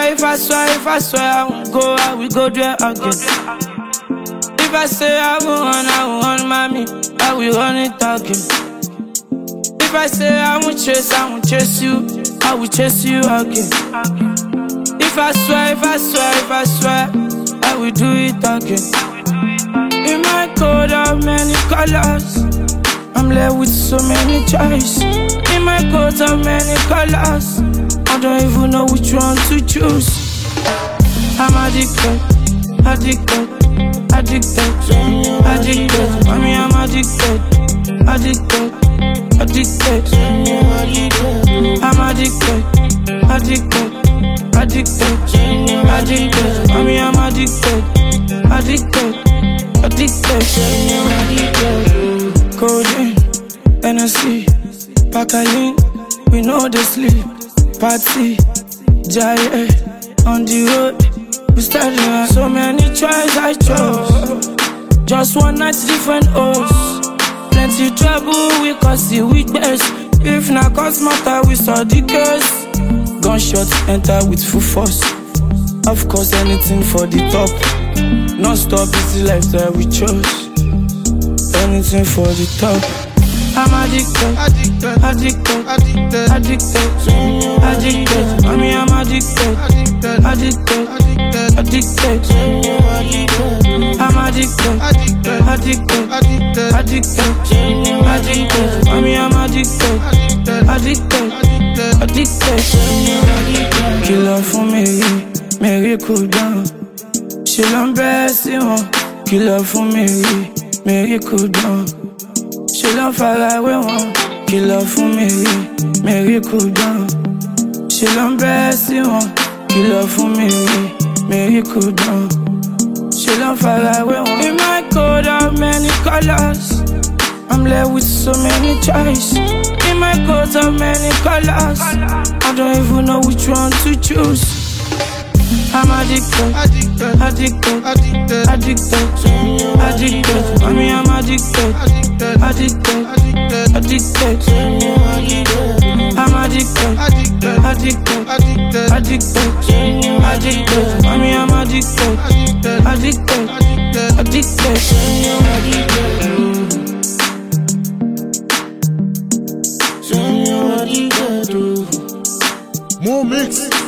swear, I won't go, I will go there again. If I say I will run, mommy, I will run it again. If I say I won't chase you, I will chase you again. If I swear, I will do it again. In my coat of many colors, I'm left with so many choices. In my coat of many colors, I don't even know which one to choose. I'm addicted. Mommy, I'm addicted. I'm addicted. Mommy, I'm addicted. Codeine, Hennessy, Pacalin, we know they sleep. Party, Jaya, on the road, we started. So many tries I chose. Just one night, different hosts. Plenty trouble, we cause the weakness. If not cause matter, we saw the curse. Gunshots enter with full force. Of course, anything for the top. Non-stop is the lifestyle we chose. Anything for the top. I'm addicted. Mommy, I'm addicted. I'm addicted. Mommy, I'm addicted. Killer for Mary cool down. She l'embrasse, killer for Mary cool down. She love far away one, killer for Mary cool down. She l'embrasse, killer for Mary cool down. She love far away one. In my coat of many colors, I'm left with so many choices. In my coat of many colors, I don't even know which one to choose. I'm addicted. Mommy, I'm addicted. I'm addicted. Mommy, I'm More mix.